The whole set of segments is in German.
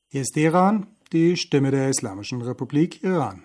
Hier ist Iran, die Stimme der Islamischen Republik Iran.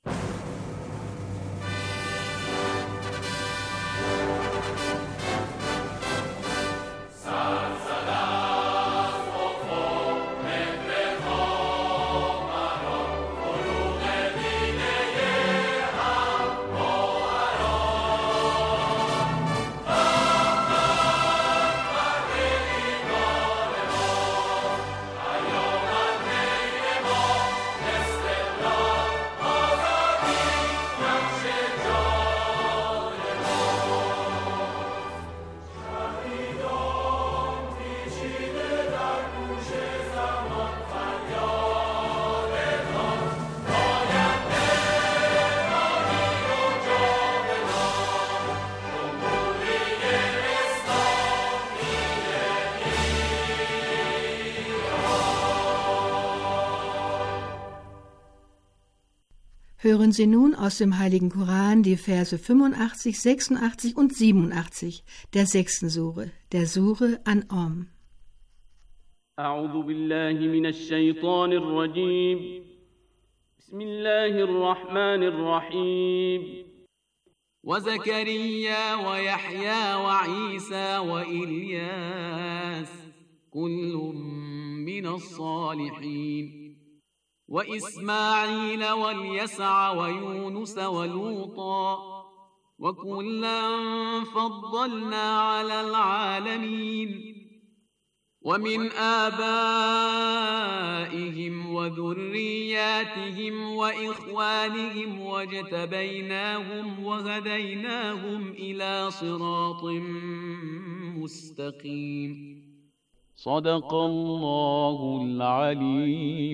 Hören Sie nun aus dem Heiligen Koran die Verse 85, 86 und 87 der 6. Sure, der Sure An'am. أعوذ بالله من الشيطان الرجيم بسم الله الرحمن الرحيم وزكريا ويحيى وعيسى وإلياس كل من الصالحين وإسماعيل واليسع ويونس ولوطا وكلا فضلنا على العالمين ومن آبائهم وذرياتهم وإخوانهم واجتبيناهم وهديناهم إلى صراط مستقيم صدق الله العلي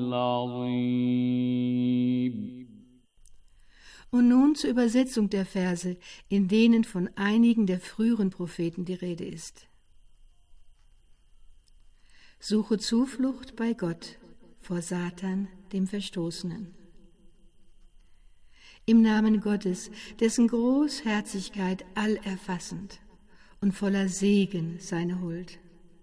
العظيم. Und nun zur Übersetzung der Verse, in denen von einigen der früheren Propheten die Rede ist. Suche Zuflucht bei Gott vor Satan, dem Verstoßenen. Im Namen Gottes, dessen Großherzigkeit allerfassend und voller Segen seine Huld.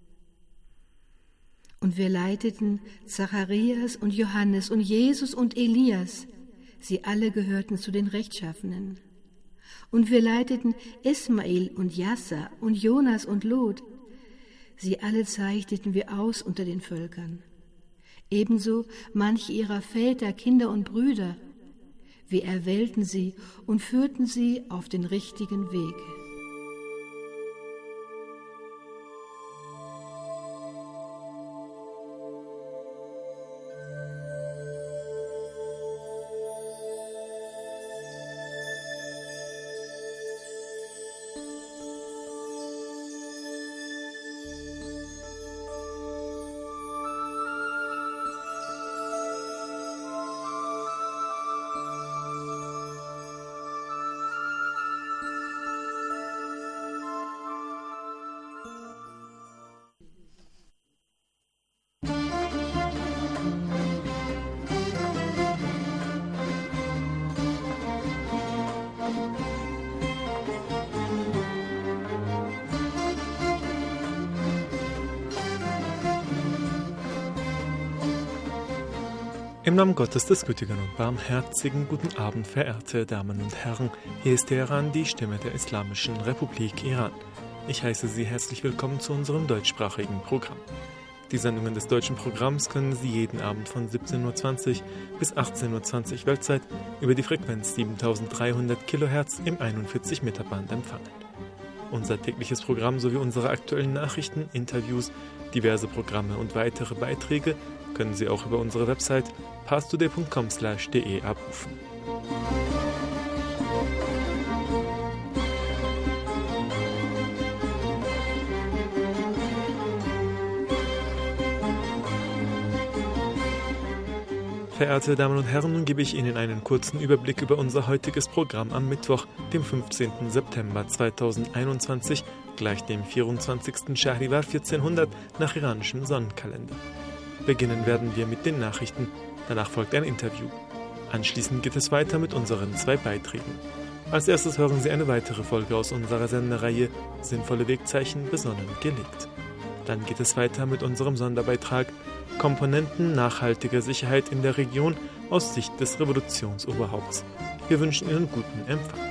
Und wir leiteten Zacharias und Johannes und Jesus und Elias, sie alle gehörten zu den Rechtschaffenen. Und wir leiteten Ismail und Jassa und Jonas und Lot, sie alle zeichneten wir aus unter den Völkern. Ebenso manche ihrer Väter, Kinder und Brüder. Wir erwählten sie und führten sie auf den richtigen Weg. Im Namen Gottes des Gütigen und Barmherzigen, guten Abend, verehrte Damen und Herren. Hier ist Teheran, die Stimme der Islamischen Republik Iran. Ich heiße Sie herzlich willkommen zu unserem deutschsprachigen Programm. Die Sendungen des deutschen Programms können Sie jeden Abend von 17.20 Uhr bis 18.20 Uhr Weltzeit über die Frequenz 7300 kHz im 41 Meter Band empfangen. Unser tägliches Programm sowie unsere aktuellen Nachrichten, Interviews, diverse Programme und weitere Beiträge können Sie auch über unsere Website parstoday.com/de abrufen. Verehrte Damen und Herren, nun gebe ich Ihnen einen kurzen Überblick über unser heutiges Programm am Mittwoch, dem 15. September 2021, gleich dem 24. Schahrivar 1400 nach iranischem Sonnenkalender. Beginnen werden wir mit den Nachrichten, danach folgt ein Interview. Anschließend geht es weiter mit unseren 2 Beiträgen. Als erstes hören Sie eine weitere Folge aus unserer Sendereihe Sinnvolle Wegzeichen besonnen gelegt. Dann geht es weiter mit unserem Sonderbeitrag Komponenten nachhaltiger Sicherheit in der Region aus Sicht des Revolutionsoberhaupts. Wir wünschen Ihnen guten Empfang.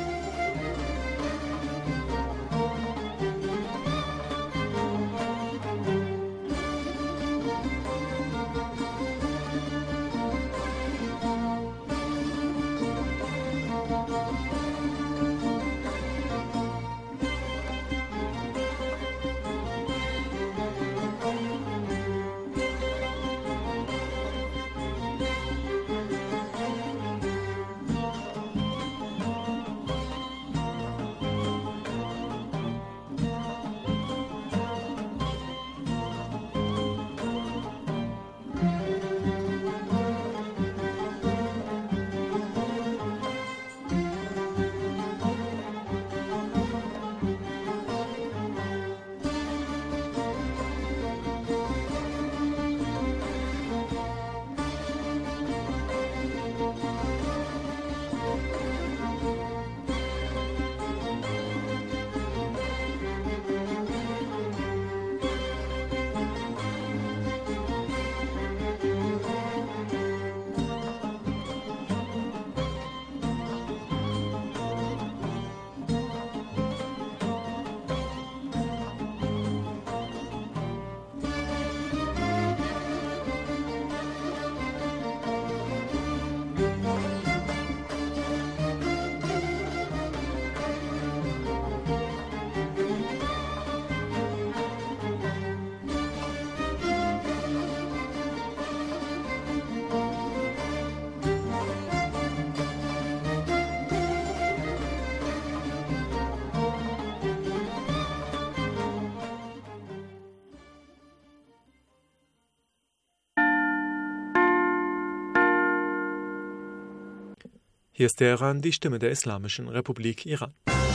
Hier ist der Iran, die Stimme der Islamischen Republik Iran.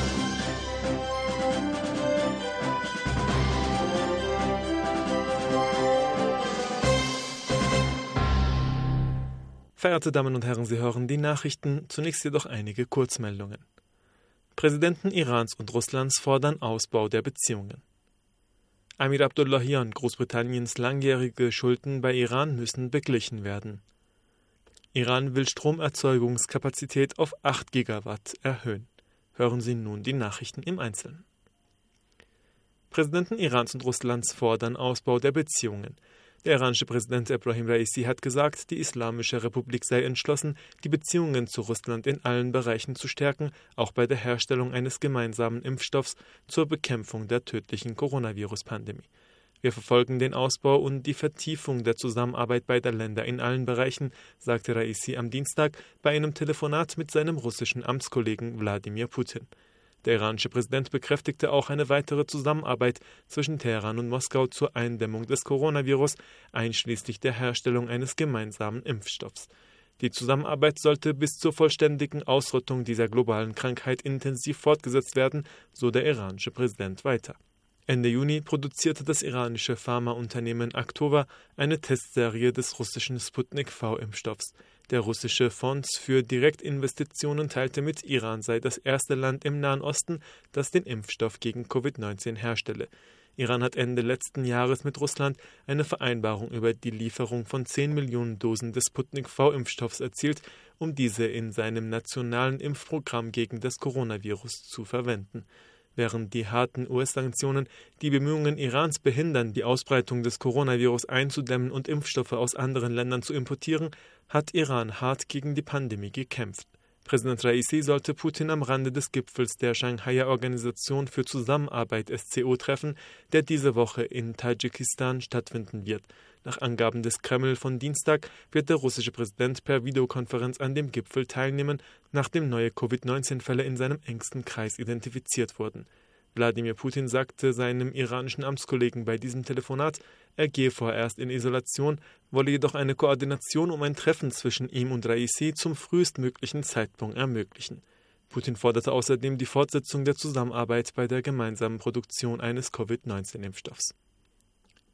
Verehrte Damen und Herren, Sie hören die Nachrichten, zunächst jedoch einige Kurzmeldungen. Präsidenten Irans und Russlands fordern Ausbau der Beziehungen. Amir Abdullahian, Großbritanniens langjährige Schulden bei Iran müssen beglichen werden. Iran will Stromerzeugungskapazität auf 8 Gigawatt erhöhen. Hören Sie nun die Nachrichten im Einzelnen. Präsidenten Irans und Russlands fordern Ausbau der Beziehungen. Der iranische Präsident Ebrahim Raisi hat gesagt, die Islamische Republik sei entschlossen, die Beziehungen zu Russland in allen Bereichen zu stärken, auch bei der Herstellung eines gemeinsamen Impfstoffs zur Bekämpfung der tödlichen Coronavirus-Pandemie. Wir verfolgen den Ausbau und die Vertiefung der Zusammenarbeit beider Länder in allen Bereichen, sagte Raisi am Dienstag bei einem Telefonat mit seinem russischen Amtskollegen Wladimir Putin. Der iranische Präsident bekräftigte auch eine weitere Zusammenarbeit zwischen Teheran und Moskau zur Eindämmung des Coronavirus, einschließlich der Herstellung eines gemeinsamen Impfstoffs. Die Zusammenarbeit sollte bis zur vollständigen Ausrottung dieser globalen Krankheit intensiv fortgesetzt werden, so der iranische Präsident weiter. Ende Juni produzierte das iranische Pharmaunternehmen Actova eine Testserie des russischen Sputnik-V-Impfstoffs. Der russische Fonds für Direktinvestitionen teilte mit, Iran sei das erste Land im Nahen Osten, das den Impfstoff gegen Covid-19 herstelle. Iran hat Ende letzten Jahres mit Russland eine Vereinbarung über die Lieferung von 10 Millionen Dosen des Sputnik-V-Impfstoffs erzielt, um diese in seinem nationalen Impfprogramm gegen das Coronavirus zu verwenden. Während die harten US-Sanktionen die Bemühungen Irans behindern, die Ausbreitung des Coronavirus einzudämmen und Impfstoffe aus anderen Ländern zu importieren, hat Iran hart gegen die Pandemie gekämpft. Präsident Raisi sollte Putin am Rande des Gipfels der Shanghaier Organisation für Zusammenarbeit SCO treffen, der diese Woche in Tadschikistan stattfinden wird. Nach Angaben des Kreml von Dienstag wird der russische Präsident per Videokonferenz an dem Gipfel teilnehmen, nachdem neue Covid-19-Fälle in seinem engsten Kreis identifiziert wurden. Wladimir Putin sagte seinem iranischen Amtskollegen bei diesem Telefonat, er gehe vorerst in Isolation, wolle jedoch eine Koordination um ein Treffen zwischen ihm und Raisi zum frühestmöglichen Zeitpunkt ermöglichen. Putin forderte außerdem die Fortsetzung der Zusammenarbeit bei der gemeinsamen Produktion eines Covid-19-Impfstoffs.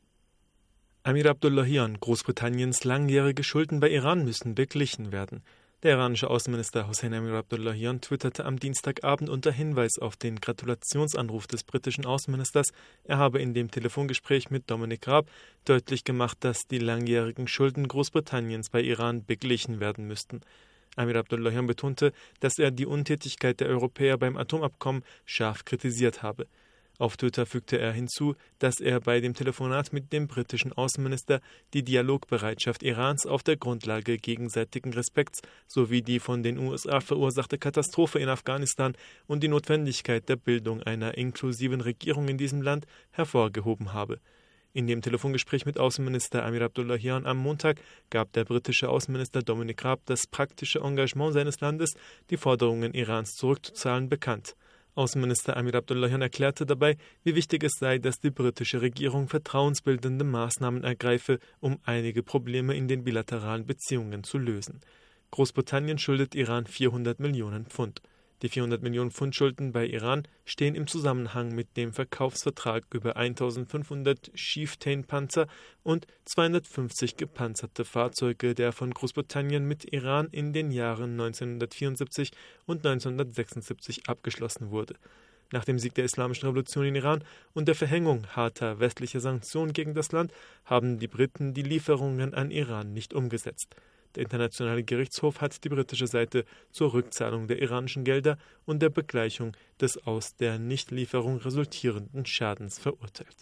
Amir Abdullahian, Großbritanniens langjährige Schulden bei Iran müssen beglichen werden. Der iranische Außenminister Hossein Amir Abdullahian twitterte am Dienstagabend unter Hinweis auf den Gratulationsanruf des britischen Außenministers, er habe in dem Telefongespräch mit Dominic Raab deutlich gemacht, dass die langjährigen Schulden Großbritanniens bei Iran beglichen werden müssten. Amir Abdullahian betonte, dass er die Untätigkeit der Europäer beim Atomabkommen scharf kritisiert habe. Auf Twitter fügte er hinzu, dass er bei dem Telefonat mit dem britischen Außenminister die Dialogbereitschaft Irans auf der Grundlage gegenseitigen Respekts sowie die von den USA verursachte Katastrophe in Afghanistan und die Notwendigkeit der Bildung einer inklusiven Regierung in diesem Land hervorgehoben habe. In dem Telefongespräch mit Außenminister Amir Abdullahian am Montag gab der britische Außenminister Dominic Raab das praktische Engagement seines Landes, die Forderungen Irans zurückzuzahlen, bekannt. Außenminister Amir Abdullahian erklärte dabei, wie wichtig es sei, dass die britische Regierung vertrauensbildende Maßnahmen ergreife, um einige Probleme in den bilateralen Beziehungen zu lösen. Großbritannien schuldet Iran 400 Millionen Pfund. Die 400 Millionen Pfund Schulden bei Iran stehen im Zusammenhang mit dem Verkaufsvertrag über 1500 Chieftain-Panzer und 250 gepanzerte Fahrzeuge, der von Großbritannien mit Iran in den Jahren 1974 und 1976 abgeschlossen wurde. Nach dem Sieg der Islamischen Revolution in Iran und der Verhängung harter westlicher Sanktionen gegen das Land haben die Briten die Lieferungen an Iran nicht umgesetzt. Der Internationale Gerichtshof hat die britische Seite zur Rückzahlung der iranischen Gelder und der Begleichung des aus der Nichtlieferung resultierenden Schadens verurteilt.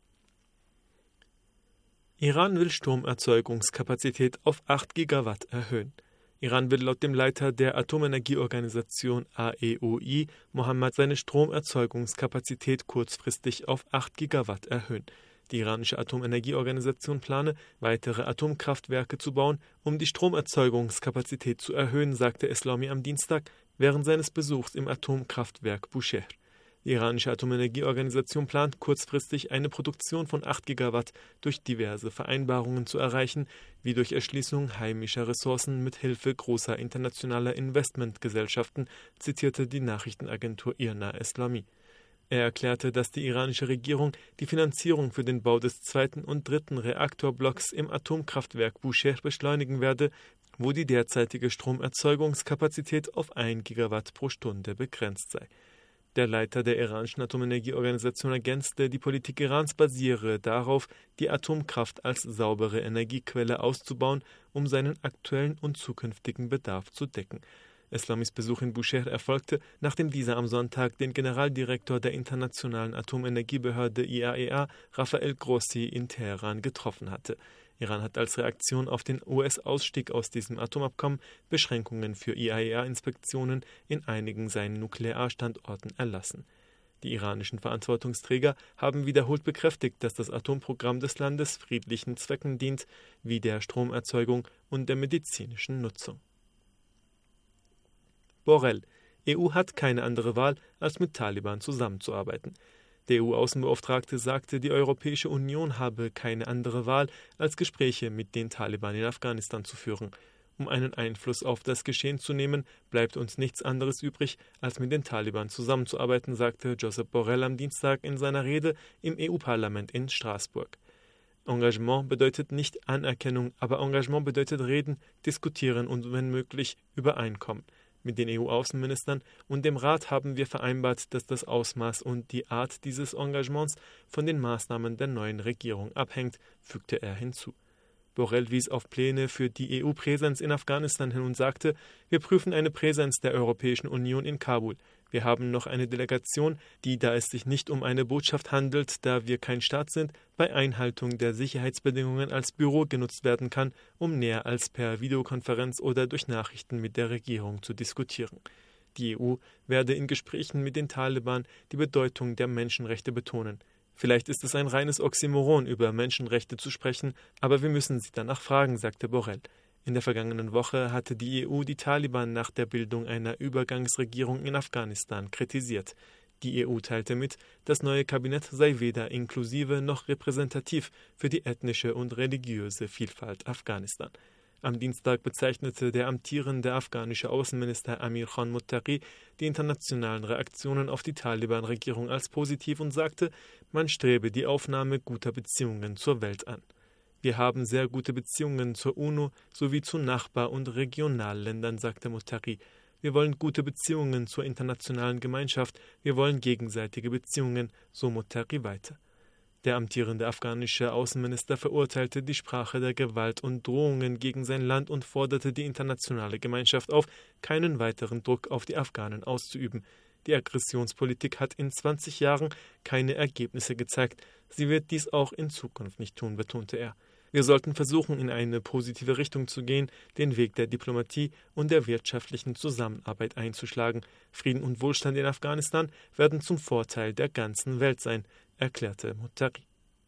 Iran will Stromerzeugungskapazität auf 8 Gigawatt erhöhen. Iran will laut dem Leiter der Atomenergieorganisation AEOI, Mohammad, seine Stromerzeugungskapazität kurzfristig auf 8 Gigawatt erhöhen. Die iranische Atomenergieorganisation plane, weitere Atomkraftwerke zu bauen, um die Stromerzeugungskapazität zu erhöhen, sagte Eslami am Dienstag während seines Besuchs im Atomkraftwerk Bushehr. Die iranische Atomenergieorganisation plant, kurzfristig eine Produktion von 8 Gigawatt durch diverse Vereinbarungen zu erreichen, wie durch Erschließung heimischer Ressourcen mit Hilfe großer internationaler Investmentgesellschaften, zitierte die Nachrichtenagentur IRNA Eslami. Er erklärte, dass die iranische Regierung die Finanzierung für den Bau des 2. und 3. Reaktorblocks im Atomkraftwerk Bushehr beschleunigen werde, wo die derzeitige Stromerzeugungskapazität auf 1 Gigawatt pro Stunde begrenzt sei. Der Leiter der iranischen Atomenergieorganisation ergänzte, die Politik Irans basiere darauf, die Atomkraft als saubere Energiequelle auszubauen, um seinen aktuellen und zukünftigen Bedarf zu decken. Eslamis Besuch in Bushehr erfolgte, nachdem dieser am Sonntag den Generaldirektor der Internationalen Atomenergiebehörde IAEA, Rafael Grossi, in Teheran getroffen hatte. Iran hat als Reaktion auf den US-Ausstieg aus diesem Atomabkommen Beschränkungen für IAEA-Inspektionen in einigen seinen Nuklearstandorten erlassen. Die iranischen Verantwortungsträger haben wiederholt bekräftigt, dass das Atomprogramm des Landes friedlichen Zwecken dient, wie der Stromerzeugung und der medizinischen Nutzung. Borrell: EU hat keine andere Wahl, als mit Taliban zusammenzuarbeiten. Der EU-Außenbeauftragte sagte, die Europäische Union habe keine andere Wahl, als Gespräche mit den Taliban in Afghanistan zu führen. Um einen Einfluss auf das Geschehen zu nehmen, bleibt uns nichts anderes übrig, als mit den Taliban zusammenzuarbeiten, sagte Josep Borrell am Dienstag in seiner Rede im EU-Parlament in Straßburg. Engagement bedeutet nicht Anerkennung, aber Engagement bedeutet reden, diskutieren und, wenn möglich, übereinkommen. Mit den EU-Außenministern und dem Rat haben wir vereinbart, dass das Ausmaß und die Art dieses Engagements von den Maßnahmen der neuen Regierung abhängt, fügte er hinzu. Borrell wies auf Pläne für die EU-Präsenz in Afghanistan hin und sagte, wir prüfen eine Präsenz der Europäischen Union in Kabul. Wir haben noch eine Delegation, die, da es sich nicht um eine Botschaft handelt, da wir kein Staat sind, bei Einhaltung der Sicherheitsbedingungen als Büro genutzt werden kann, um näher als per Videokonferenz oder durch Nachrichten mit der Regierung zu diskutieren. Die EU werde in Gesprächen mit den Taliban die Bedeutung der Menschenrechte betonen. Vielleicht ist es ein reines Oxymoron, über Menschenrechte zu sprechen, aber wir müssen sie danach fragen, sagte Borrell. In der vergangenen Woche hatte die EU die Taliban nach der Bildung einer Übergangsregierung in Afghanistan kritisiert. Die EU teilte mit, das neue Kabinett sei weder inklusive noch repräsentativ für die ethnische und religiöse Vielfalt Afghanistan. Am Dienstag bezeichnete der amtierende afghanische Außenminister Amir Khan Muttaqi die internationalen Reaktionen auf die Taliban-Regierung als positiv und sagte, man strebe die Aufnahme guter Beziehungen zur Welt an. Wir haben sehr gute Beziehungen zur UNO sowie zu Nachbar- und Regionalländern, sagte Motari. Wir wollen gute Beziehungen zur internationalen Gemeinschaft. Wir wollen gegenseitige Beziehungen, so Motari weiter. Der amtierende afghanische Außenminister verurteilte die Sprache der Gewalt und Drohungen gegen sein Land und forderte die internationale Gemeinschaft auf, keinen weiteren Druck auf die Afghanen auszuüben. Die Aggressionspolitik hat in 20 Jahren keine Ergebnisse gezeigt. Sie wird dies auch in Zukunft nicht tun, betonte er. Wir sollten versuchen, in eine positive Richtung zu gehen, den Weg der Diplomatie und der wirtschaftlichen Zusammenarbeit einzuschlagen. Frieden und Wohlstand in Afghanistan werden zum Vorteil der ganzen Welt sein, erklärte Motari.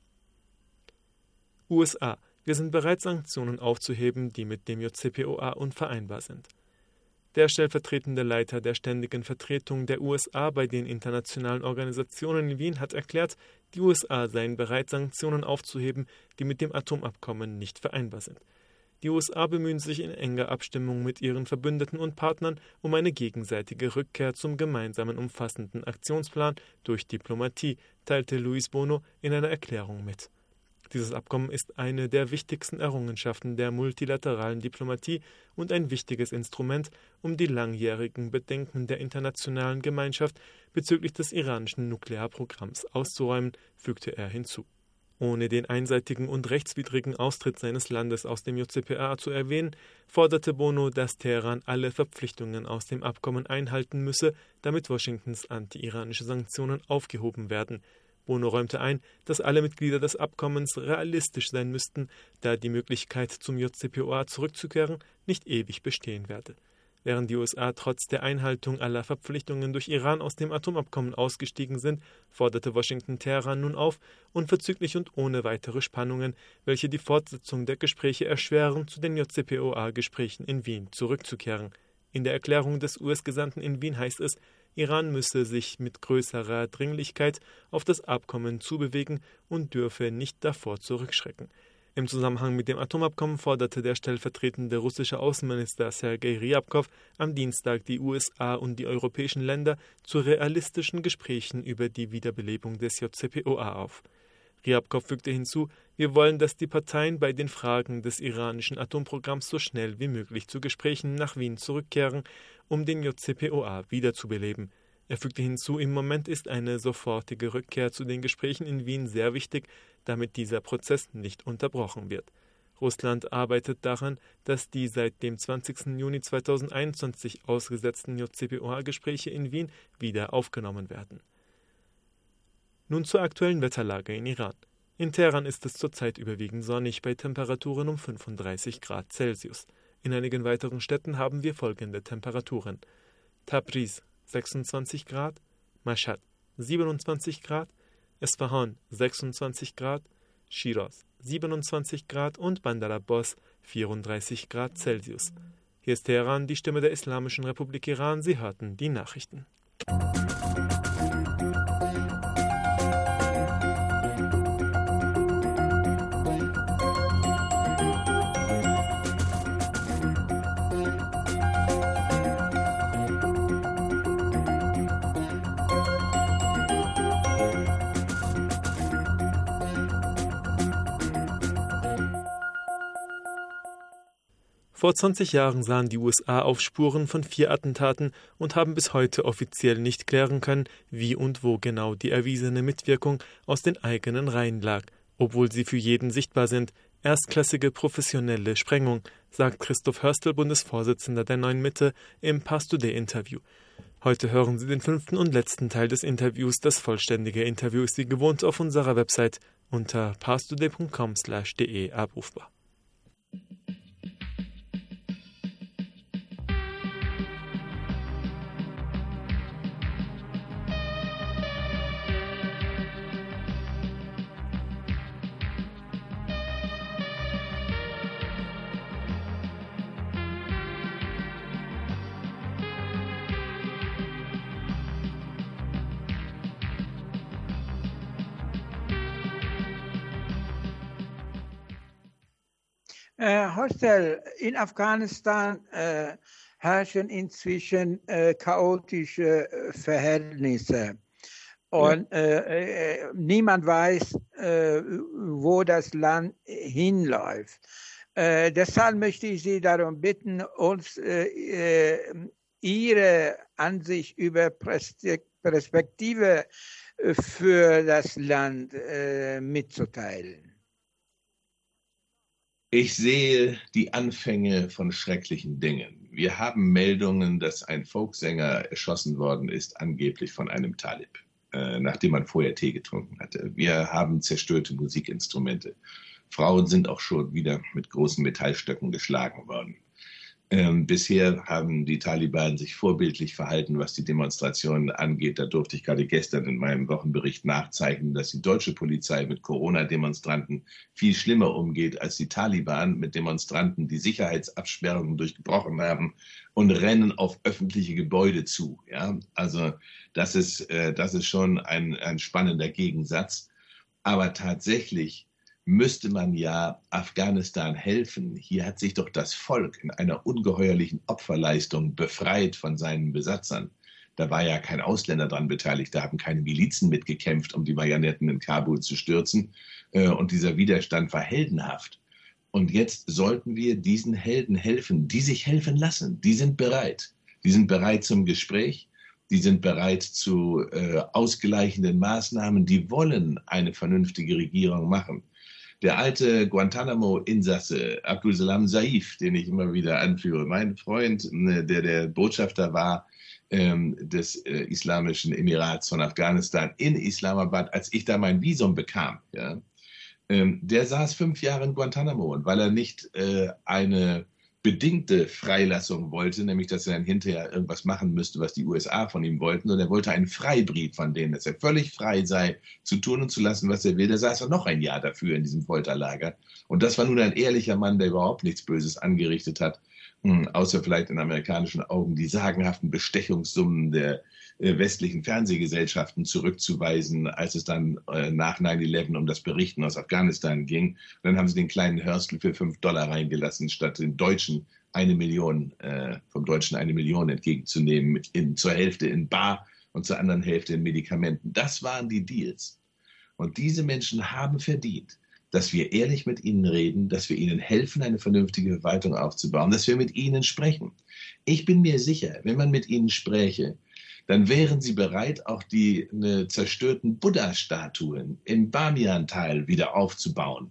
USA. Wir sind bereit, Sanktionen aufzuheben, die mit dem JCPOA unvereinbar sind. Der stellvertretende Leiter der Ständigen Vertretung der USA bei den internationalen Organisationen in Wien hat erklärt, die USA seien bereit, Sanktionen aufzuheben, die mit dem Atomabkommen nicht vereinbar sind. Die USA bemühen sich in enger Abstimmung mit ihren Verbündeten und Partnern um eine gegenseitige Rückkehr zum gemeinsamen umfassenden Aktionsplan durch Diplomatie, teilte Luis Bono in einer Erklärung mit. Dieses Abkommen ist eine der wichtigsten Errungenschaften der multilateralen Diplomatie und ein wichtiges Instrument, um die langjährigen Bedenken der internationalen Gemeinschaft bezüglich des iranischen Nuklearprogramms auszuräumen, fügte er hinzu. Ohne den einseitigen und rechtswidrigen Austritt seines Landes aus dem JCPOA zu erwähnen, forderte Bono, dass Teheran alle Verpflichtungen aus dem Abkommen einhalten müsse, damit Washingtons anti-iranische Sanktionen aufgehoben werden. Bono räumte ein, dass alle Mitglieder des Abkommens realistisch sein müssten, da die Möglichkeit, zum JCPOA zurückzukehren, nicht ewig bestehen werde. Während die USA trotz der Einhaltung aller Verpflichtungen durch Iran aus dem Atomabkommen ausgestiegen sind, forderte Washington Teheran nun auf, unverzüglich und ohne weitere Spannungen, welche die Fortsetzung der Gespräche erschweren, zu den JCPOA-Gesprächen in Wien zurückzukehren. In der Erklärung des US-Gesandten in Wien heißt es, Iran müsse sich mit größerer Dringlichkeit auf das Abkommen zubewegen und dürfe nicht davor zurückschrecken. Im Zusammenhang mit dem Atomabkommen forderte der stellvertretende russische Außenminister Sergei Ryabkov am Dienstag die USA und die europäischen Länder zu realistischen Gesprächen über die Wiederbelebung des JCPOA auf. Ryabkov fügte hinzu, wir wollen, dass die Parteien bei den Fragen des iranischen Atomprogramms so schnell wie möglich zu Gesprächen nach Wien zurückkehren, um den JCPOA wiederzubeleben. Er fügte hinzu, im Moment ist eine sofortige Rückkehr zu den Gesprächen in Wien sehr wichtig, damit dieser Prozess nicht unterbrochen wird. Russland arbeitet daran, dass die seit dem 20. Juni 2021 ausgesetzten JCPOA-Gespräche in Wien wieder aufgenommen werden. Nun zur aktuellen Wetterlage in Iran. In Teheran ist es zurzeit überwiegend sonnig bei Temperaturen um 35 Grad Celsius. In einigen weiteren Städten haben wir folgende Temperaturen: Tabriz 26 Grad, Mashhad 27 Grad, Esfahan 26 Grad, Shiraz 27 Grad und Bandar Abbas 34 Grad Celsius. Hier ist Teheran, die Stimme der Islamischen Republik Iran. Sie hörten die Nachrichten. Vor 20 Jahren sahen die USA auf Spuren von 4 Attentaten und haben bis heute offiziell nicht klären können, wie und wo genau die erwiesene Mitwirkung aus den eigenen Reihen lag, obwohl sie für jeden sichtbar sind. Erstklassige professionelle Sprengung, sagt Christoph Hörstel, Bundesvorsitzender der Neuen Mitte, im Pars Today-Interview. Heute hören Sie den 5. und letzten Teil des Interviews. Das vollständige Interview ist wie gewohnt auf unserer Website unter parstoday.com/de abrufbar. Hörstel, in Afghanistan herrschen inzwischen chaotische Verhältnisse und niemand weiß, wo das Land hinläuft. Deshalb möchte ich Sie darum bitten, uns Ihre Ansicht über Perspektive für das Land mitzuteilen. Ich sehe die Anfänge von schrecklichen Dingen. Wir haben Meldungen, dass ein Folksänger erschossen worden ist, angeblich von einem Talib, nachdem man vorher Tee getrunken hatte. Wir haben zerstörte Musikinstrumente. Frauen sind auch schon wieder mit großen Metallstöcken geschlagen worden. Bisher haben die Taliban sich vorbildlich verhalten, was die Demonstrationen angeht. Da durfte ich gerade gestern in meinem Wochenbericht nachzeichnen, dass die deutsche Polizei mit Corona-Demonstranten viel schlimmer umgeht als die Taliban mit Demonstranten, die Sicherheitsabsperrungen durchgebrochen haben und rennen auf öffentliche Gebäude zu. Ja? Also das ist schon ein spannender Gegensatz. Aber tatsächlich müsste man ja Afghanistan helfen. Hier hat sich doch das Volk in einer ungeheuerlichen Opferleistung befreit von seinen Besatzern. Da war ja kein Ausländer dran beteiligt, da haben keine Milizen mitgekämpft, um die Marionetten in Kabul zu stürzen. Und dieser Widerstand war heldenhaft. Und jetzt sollten wir diesen Helden helfen, die sich helfen lassen. Die sind bereit. Die sind bereit zum Gespräch. Die sind bereit zu ausgleichenden Maßnahmen. Die wollen eine vernünftige Regierung machen. Der alte Guantanamo-Insasse Abdul Salam Saif, den ich immer wieder anführe, mein Freund, der Botschafter war des Islamischen Emirats von Afghanistan in Islamabad, als ich da mein Visum bekam, ja, der saß 5 Jahre in Guantanamo. Und weil er nicht eine bedingte Freilassung wollte, nämlich dass er dann hinterher irgendwas machen müsste, was die USA von ihm wollten, sondern er wollte einen Freibrief von denen, dass er völlig frei sei, zu tun und zu lassen, was er will. Da saß er noch ein Jahr dafür in diesem Folterlager. Und das war nun ein ehrlicher Mann, der überhaupt nichts Böses angerichtet hat, außer vielleicht in amerikanischen Augen die sagenhaften Bestechungssummen der westlichen Fernsehgesellschaften zurückzuweisen, als es dann nach 9/11 um das Berichten aus Afghanistan ging. Und dann haben sie den kleinen Hörstel für $5 reingelassen, statt den Deutschen vom Deutschen 1 Million entgegenzunehmen, zur Hälfte in Bar und zur anderen Hälfte in Medikamenten. Das waren die Deals. Und diese Menschen haben verdient, dass wir ehrlich mit ihnen reden, dass wir ihnen helfen, eine vernünftige Verwaltung aufzubauen, dass wir mit ihnen sprechen. Ich bin mir sicher, wenn man mit ihnen spräche, dann wären sie bereit, auch die zerstörten Buddha-Statuen im Bamiyan-Tal wieder aufzubauen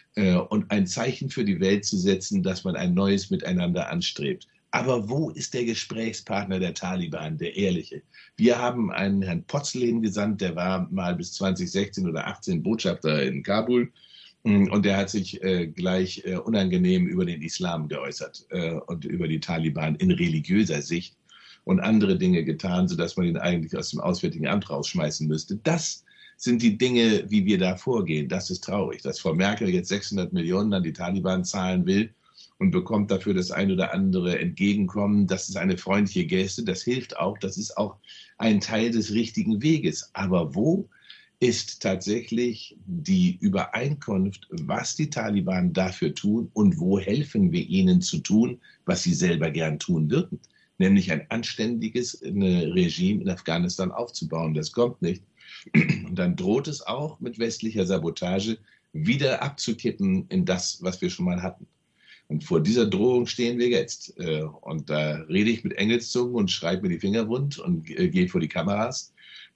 und ein Zeichen für die Welt zu setzen, dass man ein neues Miteinander anstrebt. Aber wo ist der Gesprächspartner der Taliban, der Ehrliche? Wir haben einen Herrn Potzel hingesandt, der war mal bis 2016 oder 2018 Botschafter in Kabul. Und der hat sich gleich unangenehm über den Islam geäußert und über die Taliban in religiöser Sicht und andere Dinge getan, sodass man ihn eigentlich aus dem Auswärtigen Amt rausschmeißen müsste. Das sind die Dinge, wie wir da vorgehen. Das ist traurig, dass Frau Merkel jetzt 600 Millionen an die Taliban zahlen will und bekommt dafür das ein oder andere Entgegenkommen. Das ist eine freundliche Geste, das hilft auch, das ist auch ein Teil des richtigen Weges. Aber wo ist tatsächlich die Übereinkunft, was die Taliban dafür tun und wo helfen wir ihnen zu tun, was sie selber gern tun würden? Nämlich ein anständiges Regime in Afghanistan aufzubauen. Das kommt nicht. Und dann droht es auch mit westlicher Sabotage wieder abzukippen in das, was wir schon mal hatten. Und vor dieser Drohung stehen wir jetzt. Und da rede ich mit Engelszungen und schreibe mir die Finger wund und gehe vor die Kameras.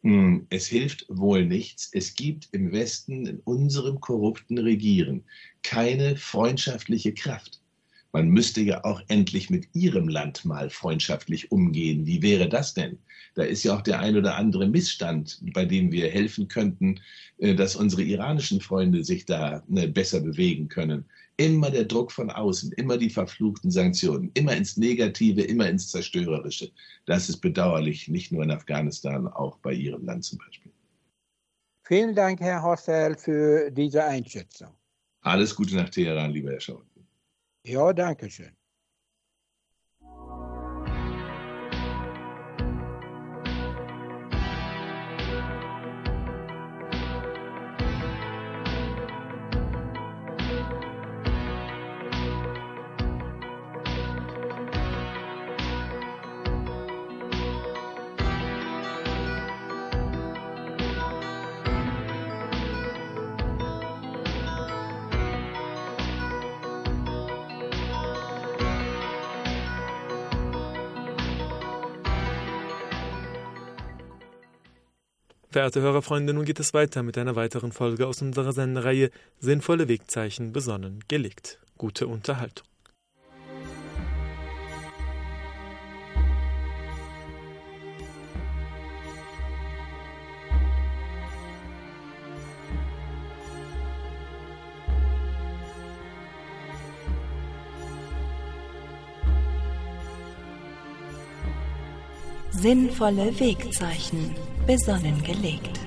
Es hilft wohl nichts. Es gibt im Westen, in unserem korrupten Regieren, keine freundschaftliche Kraft. Man müsste ja auch endlich mit Ihrem Land mal freundschaftlich umgehen. Wie wäre das denn? Da ist ja auch der ein oder andere Missstand, bei dem wir helfen könnten, dass unsere iranischen Freunde sich da besser bewegen können. Immer der Druck von außen, immer die verfluchten Sanktionen, immer ins Negative, immer ins Zerstörerische. Das ist bedauerlich, nicht nur in Afghanistan, auch bei Ihrem Land zum Beispiel. Vielen Dank, Herr Hossel, für diese Einschätzung. Alles Gute nach Teheran, lieber Herr Schauer. Ja, danke schön. Verehrte Hörerfreunde, nun geht es weiter mit einer weiteren Folge aus unserer Sendereihe Sinnvolle Wegzeichen besonnen gelegt. Gute Unterhaltung. Sinnvolle Wegzeichen besonnen gelegt.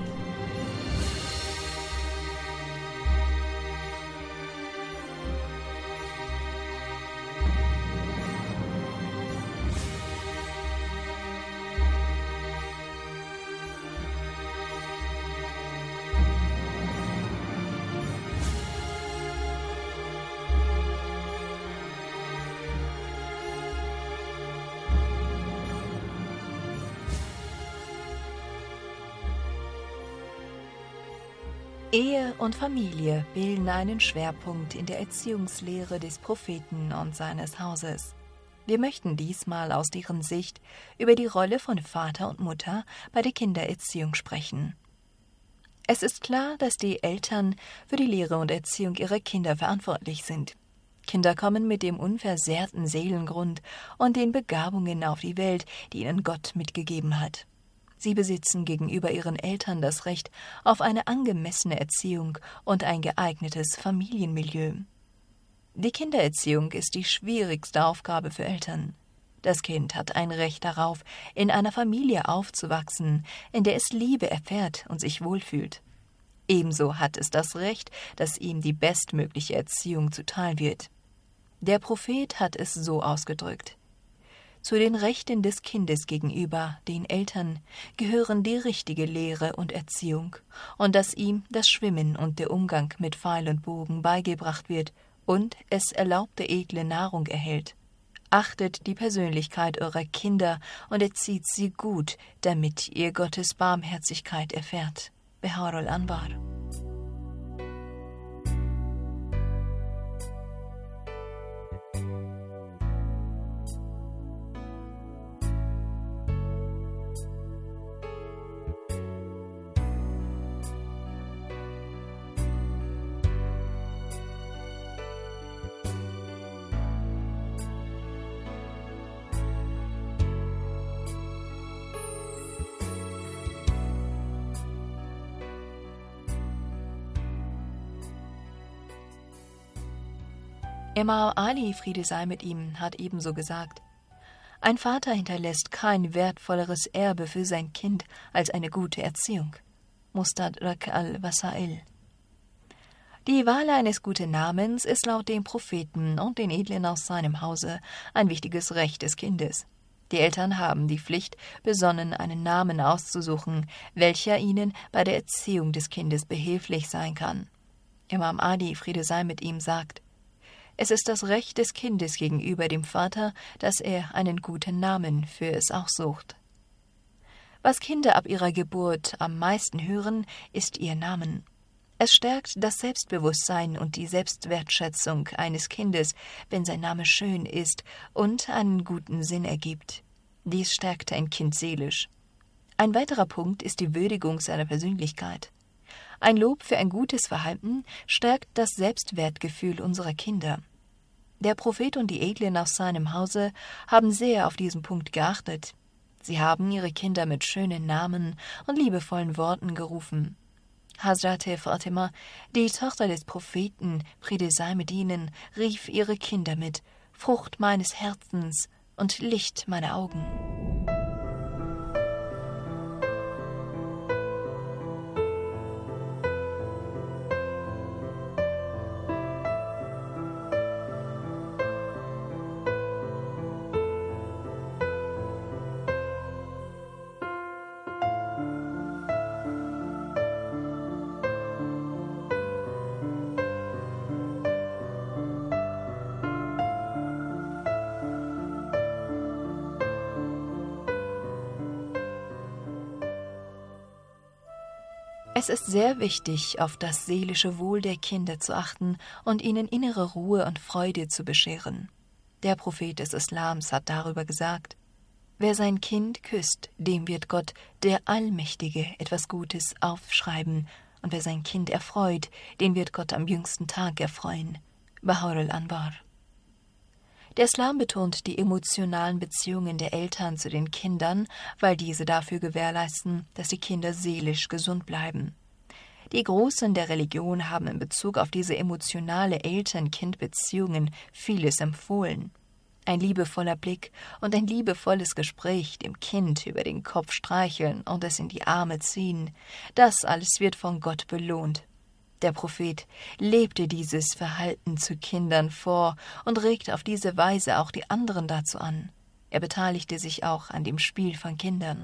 Ehe und Familie bilden einen Schwerpunkt in der Erziehungslehre des Propheten und seines Hauses. Wir möchten diesmal aus deren Sicht über die Rolle von Vater und Mutter bei der Kindererziehung sprechen. Es ist klar, dass die Eltern für die Lehre und Erziehung ihrer Kinder verantwortlich sind. Kinder kommen mit dem unversehrten Seelengrund und den Begabungen auf die Welt, die ihnen Gott mitgegeben hat. Sie besitzen gegenüber ihren Eltern das Recht auf eine angemessene Erziehung und ein geeignetes Familienmilieu. Die Kindererziehung ist die schwierigste Aufgabe für Eltern. Das Kind hat ein Recht darauf, in einer Familie aufzuwachsen, in der es Liebe erfährt und sich wohlfühlt. Ebenso hat es das Recht, dass ihm die bestmögliche Erziehung zuteil wird. Der Prophet hat es so ausgedrückt: Zu den Rechten des Kindes gegenüber den Eltern gehören die richtige Lehre und Erziehung und dass ihm das Schwimmen und der Umgang mit Pfeil und Bogen beigebracht wird und es erlaubte edle Nahrung erhält. Achtet die Persönlichkeit eurer Kinder und erzieht sie gut, damit ihr Gottes Barmherzigkeit erfährt. Baharul Anwar. Imam Ali, Friede sei mit ihm, hat ebenso gesagt: Ein Vater hinterlässt kein wertvolleres Erbe für sein Kind als eine gute Erziehung. Mustadrak al-Wasail. Die Wahl eines guten Namens ist laut dem Propheten und den Edlen aus seinem Hause ein wichtiges Recht des Kindes. Die Eltern haben die Pflicht, besonnen einen Namen auszusuchen, welcher ihnen bei der Erziehung des Kindes behilflich sein kann. Imam Ali, Friede sei mit ihm, sagt: Es ist das Recht des Kindes gegenüber dem Vater, dass er einen guten Namen für es aussucht. Was Kinder ab ihrer Geburt am meisten hören, ist ihr Namen. Es stärkt das Selbstbewusstsein und die Selbstwertschätzung eines Kindes, wenn sein Name schön ist und einen guten Sinn ergibt. Dies stärkt ein Kind seelisch. Ein weiterer Punkt ist die Würdigung seiner Persönlichkeit. Ein Lob für ein gutes Verhalten stärkt das Selbstwertgefühl unserer Kinder. Der Prophet und die Edlen aus seinem Hause haben sehr auf diesen Punkt geachtet. Sie haben ihre Kinder mit schönen Namen und liebevollen Worten gerufen. Hazrat Fatima, die Tochter des Propheten, Friede sei mit ihnen, rief ihre Kinder mit: Frucht meines Herzens und Licht meiner Augen. Es ist sehr wichtig, auf das seelische Wohl der Kinder zu achten und ihnen innere Ruhe und Freude zu bescheren. Der Prophet des Islams hat darüber gesagt: Wer sein Kind küsst, dem wird Gott, der Allmächtige, etwas Gutes aufschreiben, und wer sein Kind erfreut, den wird Gott am jüngsten Tag erfreuen. Bahr al-Anwar. Der Islam betont die emotionalen Beziehungen der Eltern zu den Kindern, weil diese dafür gewährleisten, dass die Kinder seelisch gesund bleiben. Die Großen der Religion haben in Bezug auf diese emotionale Eltern-Kind-Beziehungen vieles empfohlen. Ein liebevoller Blick und ein liebevolles Gespräch dem Kind über den Kopf streicheln und es in die Arme ziehen, das alles wird von Gott belohnt. Der Prophet lebte dieses Verhalten zu Kindern vor und regte auf diese Weise auch die anderen dazu an. Er beteiligte sich auch an dem Spiel von Kindern.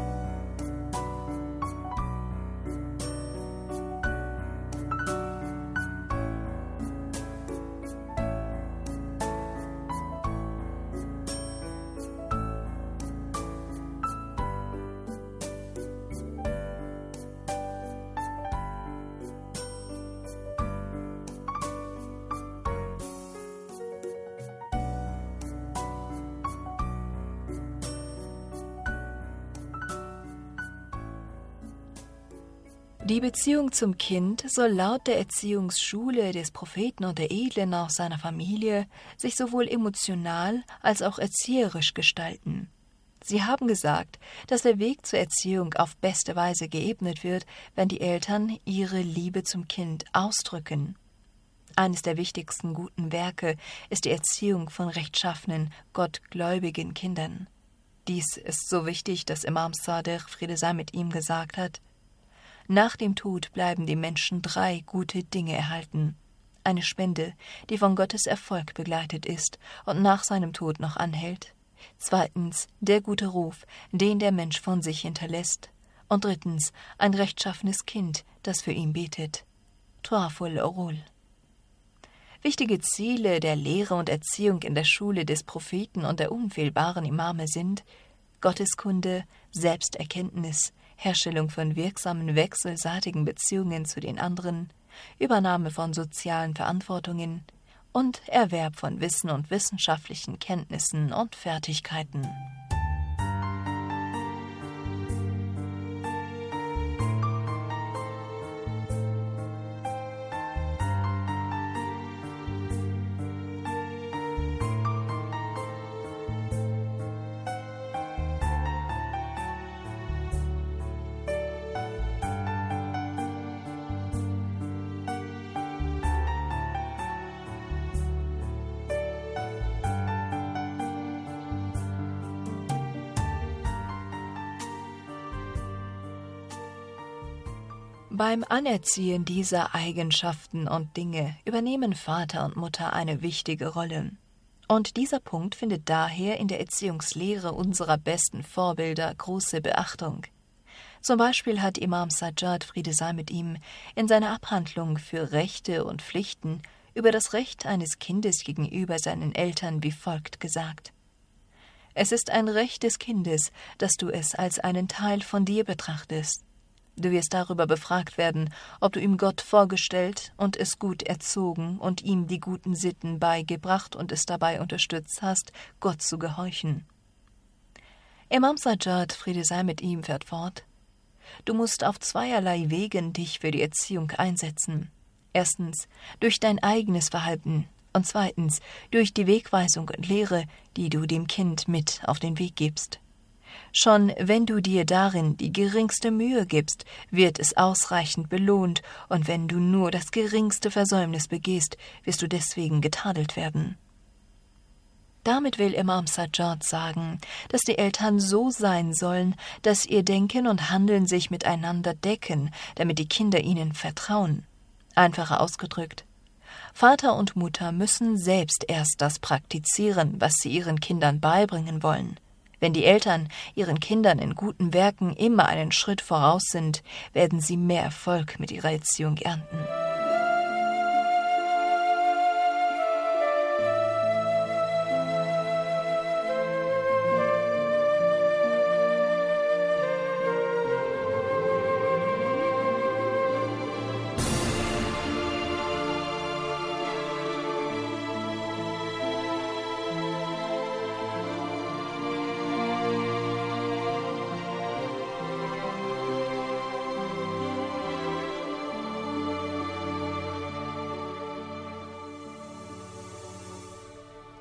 Die Beziehung zum Kind soll laut der Erziehungsschule des Propheten und der Edlen aus seiner Familie sich sowohl emotional als auch erzieherisch gestalten. Sie haben gesagt, dass der Weg zur Erziehung auf beste Weise geebnet wird, wenn die Eltern ihre Liebe zum Kind ausdrücken. Eines der wichtigsten guten Werke ist die Erziehung von rechtschaffenen, gottgläubigen Kindern. Dies ist so wichtig, dass Imam Sadiq, Friede sei mit ihm, gesagt hat: Nach dem Tod bleiben dem Menschen 3 gute Dinge erhalten. Eine Spende, die von Gottes Erfolg begleitet ist und nach seinem Tod noch anhält. 2. der gute Ruf, den der Mensch von sich hinterlässt. Und 3. ein rechtschaffenes Kind, das für ihn betet. Tuaful Orul. Wichtige Ziele der Lehre und Erziehung in der Schule des Propheten und der unfehlbaren Imame sind Gotteskunde, Selbsterkenntnis, Herstellung von wirksamen wechselseitigen Beziehungen zu den anderen, Übernahme von sozialen Verantwortungen und Erwerb von Wissen und wissenschaftlichen Kenntnissen und Fertigkeiten. Beim Anerziehen dieser Eigenschaften und Dinge übernehmen Vater und Mutter eine wichtige Rolle. Und dieser Punkt findet daher in der Erziehungslehre unserer besten Vorbilder große Beachtung. Zum Beispiel hat Imam Sajjad, Friede sei mit ihm, in seiner Abhandlung für Rechte und Pflichten über das Recht eines Kindes gegenüber seinen Eltern wie folgt gesagt: Es ist ein Recht des Kindes, dass du es als einen Teil von dir betrachtest. Du wirst darüber befragt werden, ob du ihm Gott vorgestellt und es gut erzogen und ihm die guten Sitten beigebracht und es dabei unterstützt hast, Gott zu gehorchen. Imam Sajjad, Friede sei mit ihm, fährt fort: Du musst auf zweierlei Wegen dich für die Erziehung einsetzen. 1. durch dein eigenes Verhalten und 2. durch die Wegweisung und Lehre, die du dem Kind mit auf den Weg gibst. Schon wenn du dir darin die geringste Mühe gibst, wird es ausreichend belohnt, und wenn du nur das geringste Versäumnis begehst, wirst du deswegen getadelt werden. Damit will Imam Sajjad sagen, dass die Eltern so sein sollen, dass ihr Denken und Handeln sich miteinander decken, damit die Kinder ihnen vertrauen. Einfacher ausgedrückt: Vater und Mutter müssen selbst erst das praktizieren, was sie ihren Kindern beibringen wollen. Wenn die Eltern ihren Kindern in guten Werken immer einen Schritt voraus sind, werden sie mehr Erfolg mit ihrer Erziehung ernten.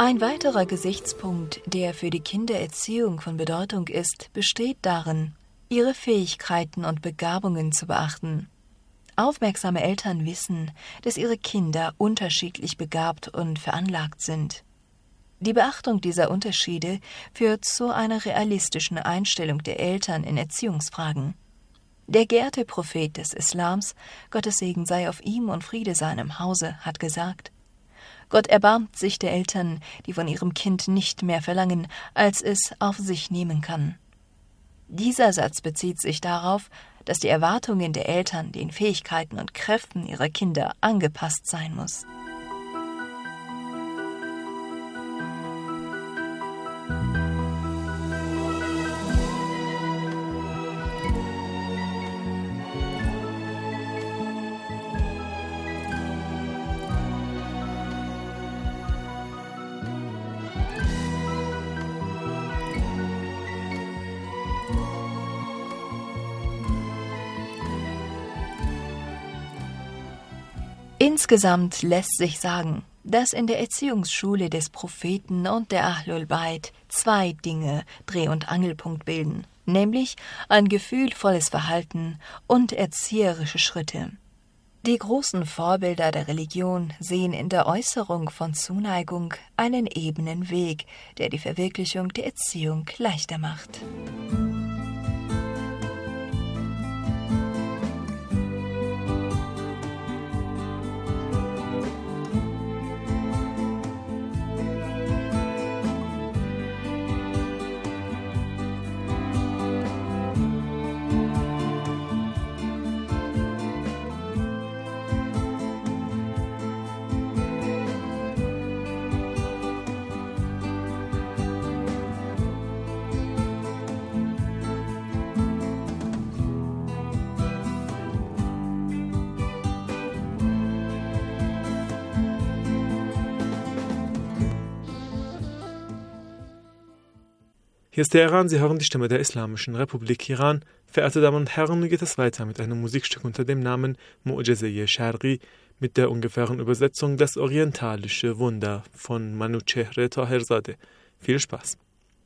Ein weiterer Gesichtspunkt, der für die Kindererziehung von Bedeutung ist, besteht darin, ihre Fähigkeiten und Begabungen zu beachten. Aufmerksame Eltern wissen, dass ihre Kinder unterschiedlich begabt und veranlagt sind. Die Beachtung dieser Unterschiede führt zu einer realistischen Einstellung der Eltern in Erziehungsfragen. Der geehrte Prophet des Islams, Gottes Segen sei auf ihm und Friede sei im Hause, hat gesagt: Gott erbarmt sich der Eltern, die von ihrem Kind nicht mehr verlangen, als es auf sich nehmen kann. Dieser Satz bezieht sich darauf, dass die Erwartungen der Eltern den Fähigkeiten und Kräften ihrer Kinder angepasst sein muss. Insgesamt lässt sich sagen, dass in der Erziehungsschule des Propheten und der Ahlul Bayt 2 Dinge Dreh- und Angelpunkt bilden, nämlich ein gefühlvolles Verhalten und erzieherische Schritte. Die großen Vorbilder der Religion sehen in der Äußerung von Zuneigung einen ebenen Weg, der die Verwirklichung der Erziehung leichter macht. Hier ist der Iran, Sie hören die Stimme der Islamischen Republik Iran. Verehrte Damen und Herren, nun geht es weiter mit einem Musikstück unter dem Namen Mu'jizeh Sharqi mit der ungefähren Übersetzung Das orientalische Wunder von Manuchehr Taherzadeh. Viel Spaß!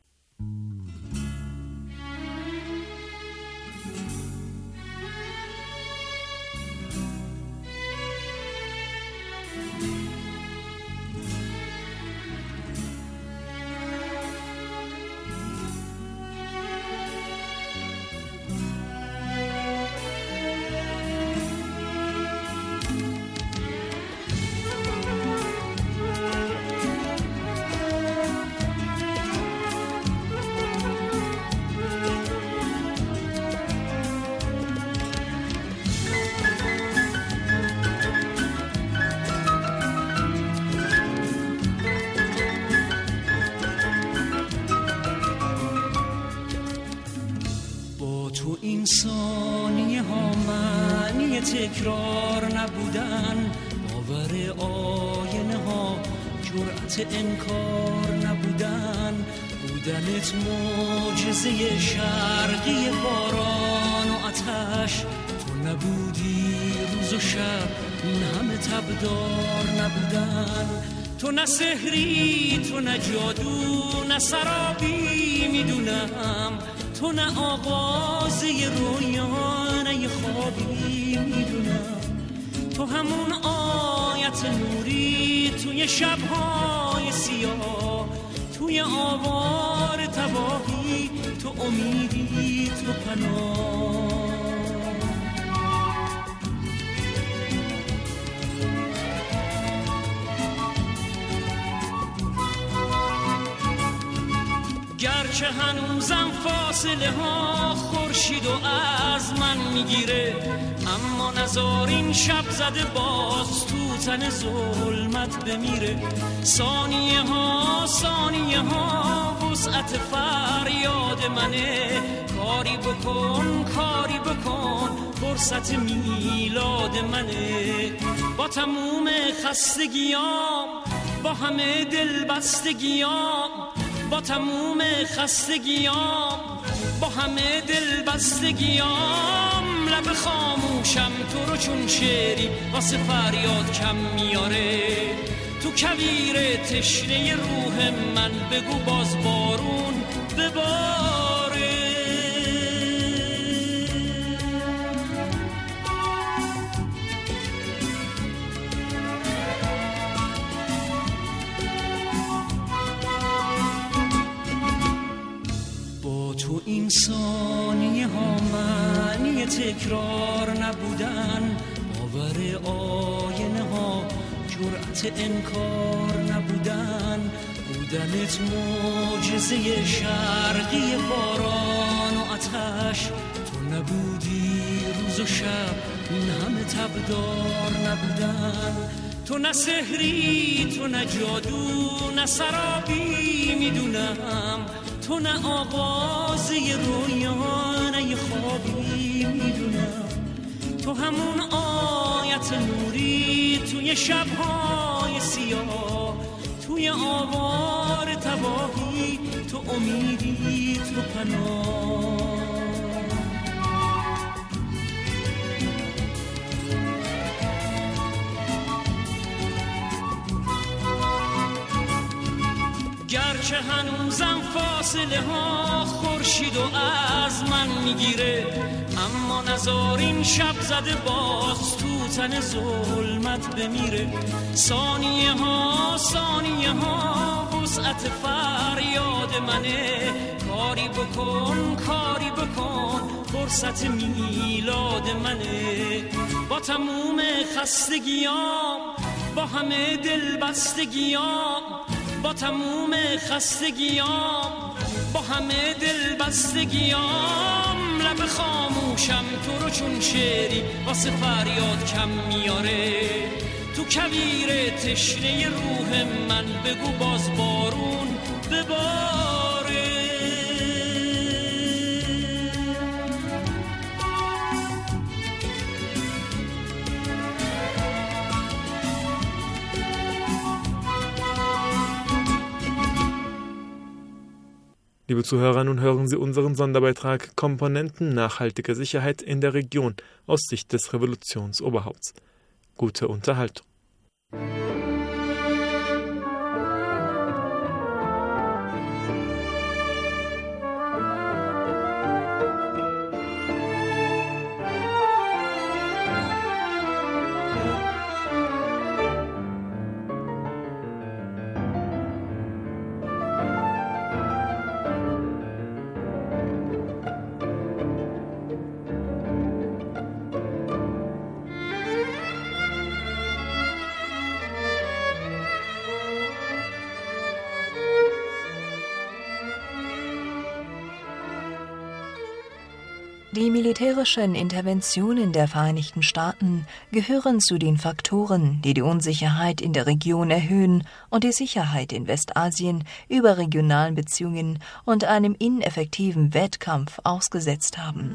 ثانیه ها معنی تکرار نبودن، باور آینه ها جرأت انکار نبودن، بودنت معجزه شرقی باران و آتش، تو نبودی روز و شب این همه تبدار نبودن، تو نه سحری تو نه جادو نه سرابی میدونم، تو نه آغاز رویا نه خوابی میدونم، تو همون آیت نوری توی شبهای سیاه، توی آوار تباهی تو امیدی تو پناه. گرچه هنوزم فاصله ها خورشید و از من میگیره، اما نزار این شب زده باز تو تن ظلمت بمیره، ثانیه ها وسعت فریاد منه، کاری بکن فرصت میلاد منه، با تموم خستگیام با همه دلبستگیام، با تموم خستگیام با همه دلبستگیام، لب خاموشم تو رو چون شعری واسه فریاد کم میاره، تو کویر تشنه روح من بگو باز بارون بباره. با تو این ثانیه ها معنی تکرار نبودن، باور آینه ها جرأت انکار نبودن، بودنت معجزه شرقی باران و آتش، تو نبودی روز و شب این همه تبدار نبودن، تو نه سحری تو نه جادو نه سرابی میدونم، تو نه آغاز یه رویا نه یه خوابی میدونم، تو همون آیت نوری توی شب‌های سیاه، توی آوار تباهی تو امیدی تو پناه. گرچه هنوزم فاصله ها خورشید و از من میگیره، اما نزار این شب زده باز تو تن ظلمت بمیره. ثانیه ها وسعت فریاد منه، کاری بکن فرصت میلاد منه. با تموم خستگیام با همه دلبستگیام، با تموم خستگیام با همه دلبستگیام، لب خاموشم تو رو چون شعری واسه فریاد کم میاره. تو کویر تشنه روح من بگو باز بارون بباره. Liebe Zuhörer, nun hören Sie unseren Sonderbeitrag Komponenten nachhaltiger Sicherheit in der Region aus Sicht des Revolutionsoberhaupts. Gute Unterhaltung. Die militärischen Interventionen der Vereinigten Staaten gehören zu den Faktoren, die die Unsicherheit in der Region erhöhen und die Sicherheit in Westasien über regionalen Beziehungen und einem ineffektiven Wettkampf ausgesetzt haben.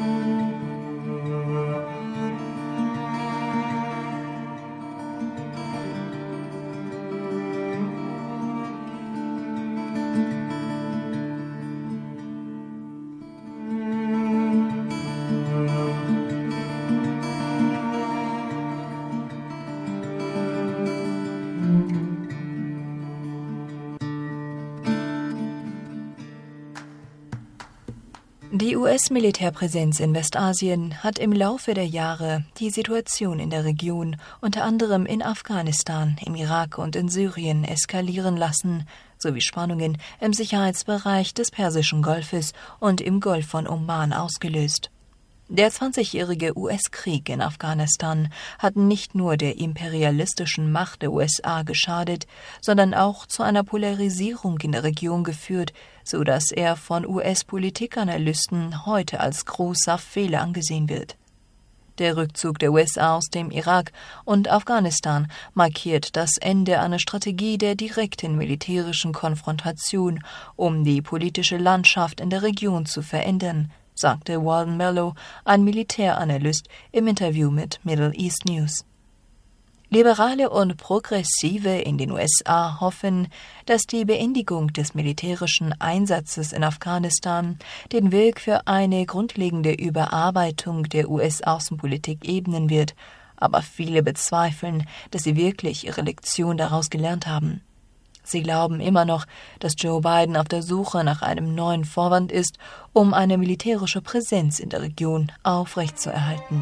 Die US-Militärpräsenz in Westasien hat im Laufe der Jahre die Situation in der Region, unter anderem in Afghanistan, im Irak und in Syrien, eskalieren lassen, sowie Spannungen im Sicherheitsbereich des Persischen Golfes und im Golf von Oman ausgelöst. Der 20-jährige US-Krieg in Afghanistan hat nicht nur der imperialistischen Macht der USA geschadet, sondern auch zu einer Polarisierung in der Region geführt, so dass er von US-Politikanalysten heute als großer Fehler angesehen wird. Der Rückzug der USA aus dem Irak und Afghanistan markiert das Ende einer Strategie der direkten militärischen Konfrontation, um die politische Landschaft in der Region zu verändern, sagte Walden Mello, ein Militäranalyst, im Interview mit Middle East News. Liberale und Progressive in den USA hoffen, dass die Beendigung des militärischen Einsatzes in Afghanistan den Weg für eine grundlegende Überarbeitung der US-Außenpolitik ebnen wird, aber viele bezweifeln, dass sie wirklich ihre Lektion daraus gelernt haben. Sie glauben immer noch, dass Joe Biden auf der Suche nach einem neuen Vorwand ist, um eine militärische Präsenz in der Region aufrechtzuerhalten.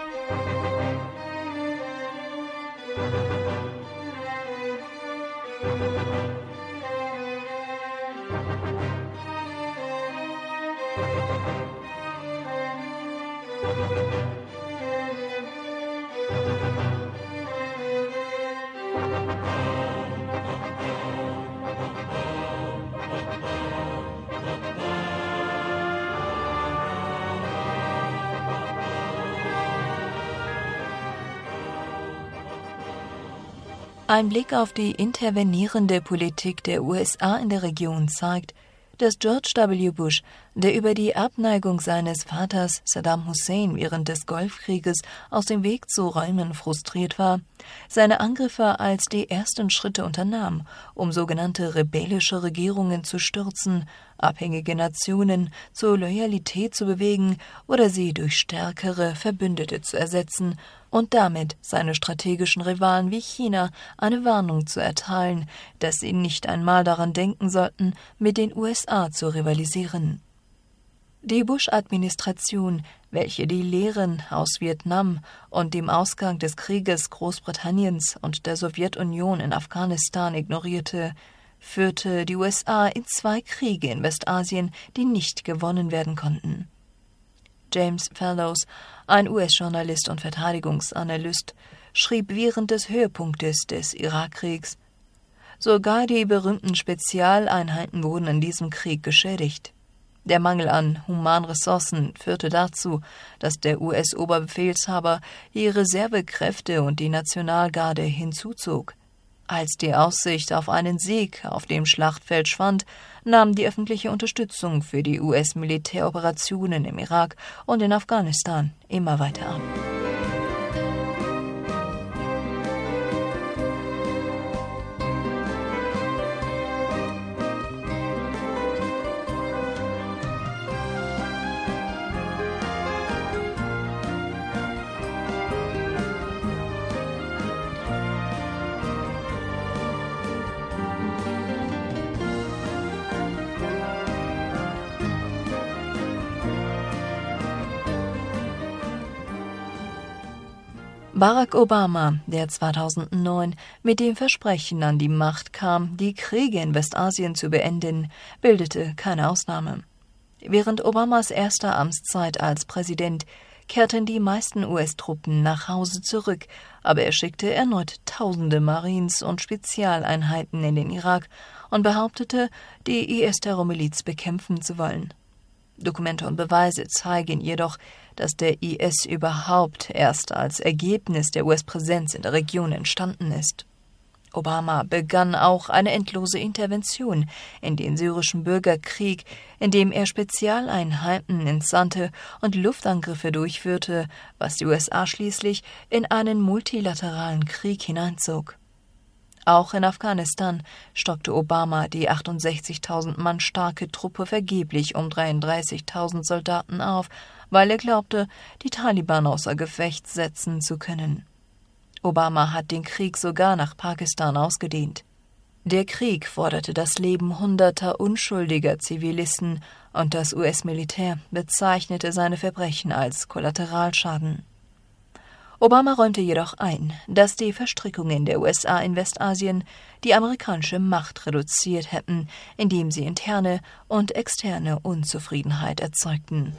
Ein Blick auf die intervenierende Politik der USA in der Region zeigt, dass George W. Bush, der über die Abneigung seines Vaters Saddam Hussein während des Golfkrieges aus dem Weg zu räumen frustriert war, seine Angriffe als die ersten Schritte unternahm, um sogenannte rebellische Regierungen zu stürzen, abhängige Nationen zur Loyalität zu bewegen oder sie durch stärkere Verbündete zu ersetzen und damit seine strategischen Rivalen wie China eine Warnung zu erteilen, dass sie nicht einmal daran denken sollten, mit den USA zu rivalisieren. Die Bush-Administration, welche die Lehren aus Vietnam und dem Ausgang des Krieges Großbritanniens und der Sowjetunion in Afghanistan ignorierte, führte die USA in 2 Kriege in Westasien, die nicht gewonnen werden konnten. James Fallows, ein US-Journalist und Verteidigungsanalyst, schrieb während des Höhepunktes des Irakkriegs: Sogar die berühmten Spezialeinheiten wurden in diesem Krieg geschädigt. Der Mangel an Humanressourcen führte dazu, dass der US-Oberbefehlshaber die Reservekräfte und die Nationalgarde hinzuzog. Als die Aussicht auf einen Sieg auf dem Schlachtfeld schwand, nahm die öffentliche Unterstützung für die US-Militäroperationen im Irak und in Afghanistan immer weiter ab. Barack Obama, der 2009 mit dem Versprechen an die Macht kam, die Kriege in Westasien zu beenden, bildete keine Ausnahme. Während Obamas erster Amtszeit als Präsident kehrten die meisten US-Truppen nach Hause zurück, aber er schickte erneut Tausende Marines und Spezialeinheiten in den Irak und behauptete, die IS-Terrormiliz bekämpfen zu wollen. Dokumente und Beweise zeigen jedoch, dass der IS überhaupt erst als Ergebnis der US-Präsenz in der Region entstanden ist. Obama begann auch eine endlose Intervention in den syrischen Bürgerkrieg, indem er Spezialeinheiten entsandte und Luftangriffe durchführte, was die USA schließlich in einen multilateralen Krieg hineinzog. Auch in Afghanistan stockte Obama die 68.000 Mann starke Truppe vergeblich um 33.000 Soldaten auf, weil er glaubte, die Taliban außer Gefecht setzen zu können. Obama hat den Krieg sogar nach Pakistan ausgedehnt. Der Krieg forderte das Leben hunderter unschuldiger Zivilisten und das US-Militär bezeichnete seine Verbrechen als Kollateralschaden. Obama räumte jedoch ein, dass die Verstrickungen der USA in Westasien die amerikanische Macht reduziert hätten, indem sie interne und externe Unzufriedenheit erzeugten.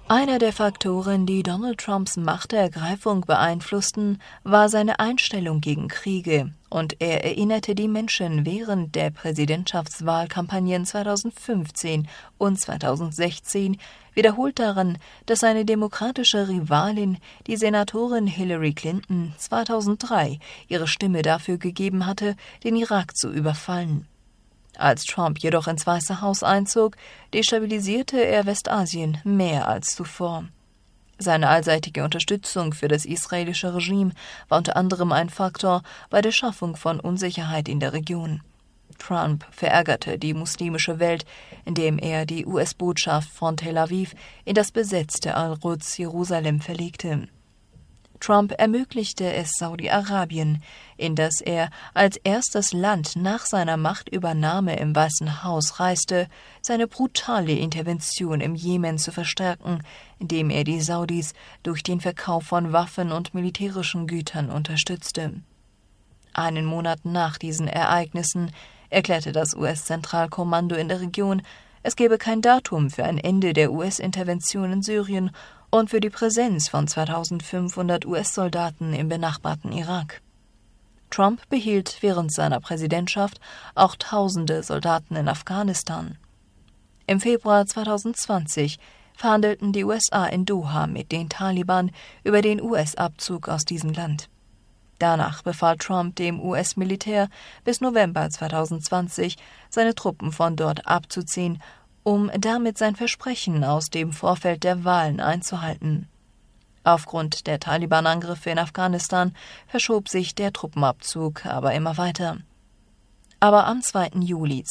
Einer der Faktoren, die Donald Trumps Machtergreifung beeinflussten, war seine Einstellung gegen Kriege, und er erinnerte die Menschen während der Präsidentschaftswahlkampagnen 2015 und 2016 wiederholt daran, dass seine demokratische Rivalin, die Senatorin Hillary Clinton, 2003 ihre Stimme dafür gegeben hatte, den Irak zu überfallen. Als Trump jedoch ins Weiße Haus einzog, destabilisierte er Westasien mehr als zuvor. Seine allseitige Unterstützung für das israelische Regime war unter anderem ein Faktor bei der Schaffung von Unsicherheit in der Region. Trump verärgerte die muslimische Welt, indem er die US-Botschaft von Tel Aviv in das besetzte Al-Quds Jerusalem verlegte. Trump ermöglichte es Saudi-Arabien, in das er als erstes Land nach seiner Machtübernahme im Weißen Haus reiste, seine brutale Intervention im Jemen zu verstärken, indem er die Saudis durch den Verkauf von Waffen und militärischen Gütern unterstützte. Einen Monat nach diesen Ereignissen erklärte das US-Zentralkommando in der Region, es gebe kein Datum für ein Ende der US-Intervention in Syrien und für die Präsenz von 2500 US-Soldaten im benachbarten Irak. Trump behielt während seiner Präsidentschaft auch tausende Soldaten in Afghanistan. Im Februar 2020 verhandelten die USA in Doha mit den Taliban über den US-Abzug aus diesem Land. Danach befahl Trump dem US-Militär, bis November 2020 seine Truppen von dort abzuziehen, um damit sein Versprechen aus dem Vorfeld der Wahlen einzuhalten. Aufgrund der Taliban-Angriffe in Afghanistan verschob sich der Truppenabzug aber immer weiter. Aber am 2. Juli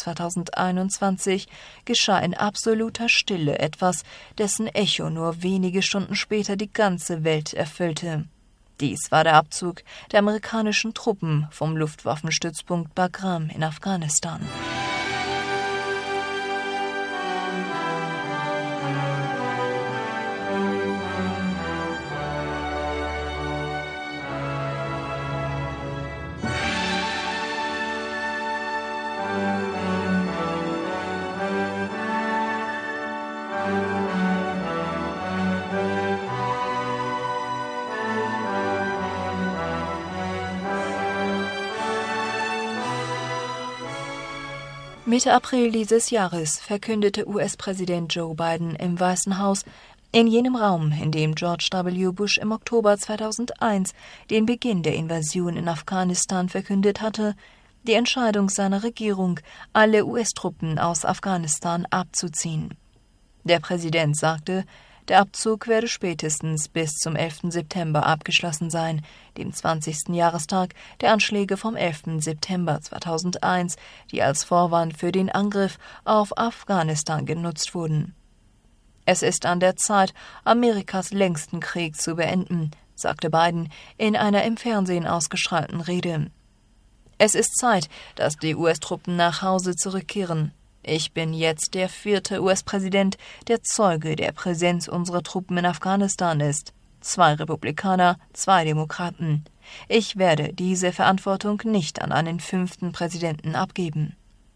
2021 geschah in absoluter Stille etwas, dessen Echo nur wenige Stunden später die ganze Welt erfüllte. Dies war der Abzug der amerikanischen Truppen vom Luftwaffenstützpunkt Bagram in Afghanistan. Mitte April dieses Jahres verkündete US-Präsident Joe Biden im Weißen Haus, in jenem Raum, in dem George W. Bush im Oktober 2001 den Beginn der Invasion in Afghanistan verkündet hatte, die Entscheidung seiner Regierung, alle US-Truppen aus Afghanistan abzuziehen. Der Präsident sagte, der Abzug werde spätestens bis zum 11. September abgeschlossen sein, dem 20. Jahrestag der Anschläge vom 11. September 2001, die als Vorwand für den Angriff auf Afghanistan genutzt wurden. Es ist an der Zeit, Amerikas längsten Krieg zu beenden, sagte Biden in einer im Fernsehen ausgestrahlten Rede. Es ist Zeit, dass die US-Truppen nach Hause zurückkehren. Ich bin jetzt der 4. US-Präsident, der Zeuge der Präsenz unserer Truppen in Afghanistan ist. 2 Republikaner, 2 Demokraten. Ich werde diese Verantwortung nicht an einen 5. Präsidenten abgeben.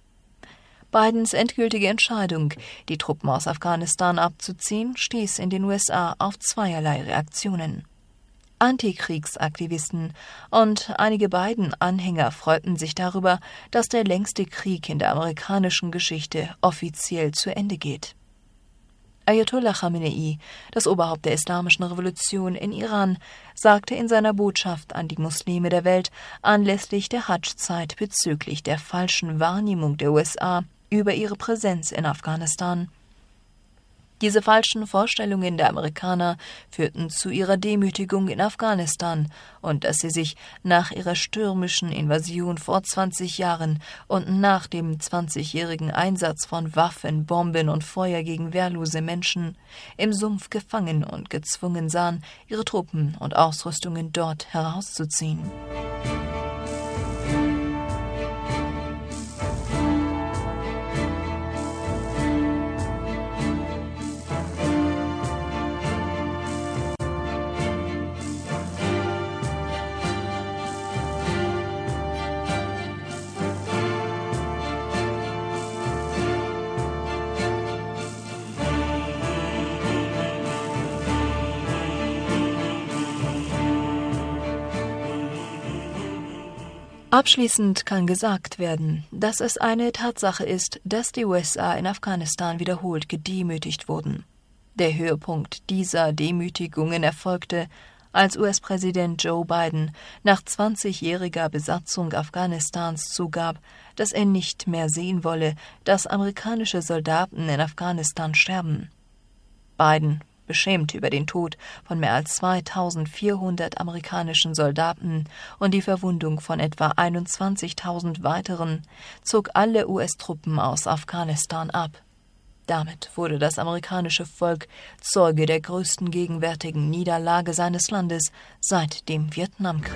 Bidens endgültige Entscheidung, die Truppen aus Afghanistan abzuziehen, stieß in den USA auf zweierlei Reaktionen. Antikriegsaktivisten und einige Biden-Anhänger freuten sich darüber, dass der längste Krieg in der amerikanischen Geschichte offiziell zu Ende geht. Ayatollah Khamenei, das Oberhaupt der Islamischen Revolution in Iran, sagte in seiner Botschaft an die Muslime der Welt anlässlich der Hadsch-Zeit bezüglich der falschen Wahrnehmung der USA über ihre Präsenz in Afghanistan: Diese falschen Vorstellungen der Amerikaner führten zu ihrer Demütigung in Afghanistan und dass sie sich nach ihrer stürmischen Invasion vor 20 Jahren und nach dem 20-jährigen Einsatz von Waffen, Bomben und Feuer gegen wehrlose Menschen im Sumpf gefangen und gezwungen sahen, ihre Truppen und Ausrüstungen dort herauszuziehen. Abschließend kann gesagt werden, dass es eine Tatsache ist, dass die USA in Afghanistan wiederholt gedemütigt wurden. Der Höhepunkt dieser Demütigungen erfolgte, als US-Präsident Joe Biden nach 20-jähriger Besatzung Afghanistans zugab, dass er nicht mehr sehen wolle, dass amerikanische Soldaten in Afghanistan sterben. Biden, beschämt über den Tod von mehr als 2400 amerikanischen Soldaten und die Verwundung von etwa 21.000 weiteren, zog alle US-Truppen aus Afghanistan ab. Damit wurde das amerikanische Volk Zeuge der größten gegenwärtigen Niederlage seines Landes seit dem Vietnamkrieg.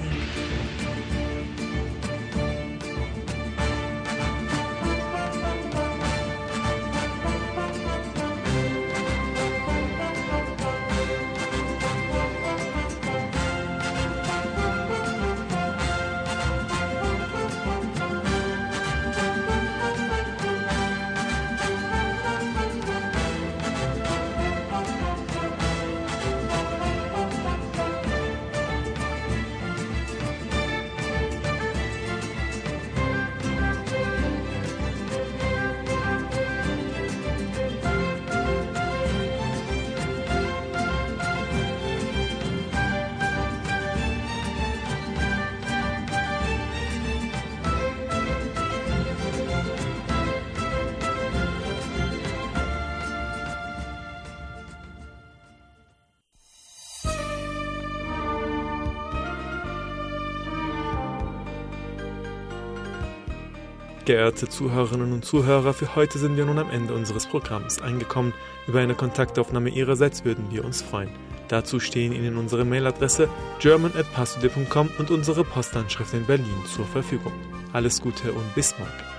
Geehrte Zuhörerinnen und Zuhörer, für heute sind wir nun am Ende unseres Programms angekommen. Über eine Kontaktaufnahme Ihrerseits würden wir uns freuen. Dazu stehen Ihnen unsere Mailadresse german@pastorday.com und unsere Postanschrift in Berlin zur Verfügung. Alles Gute und bis morgen.